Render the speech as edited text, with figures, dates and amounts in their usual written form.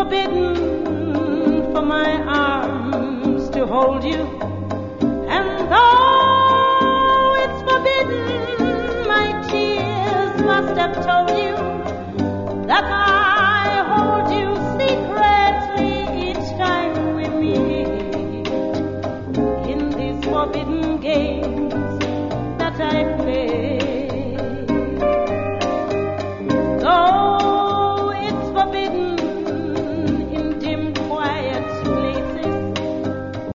forbidden for my arms to hold you, and though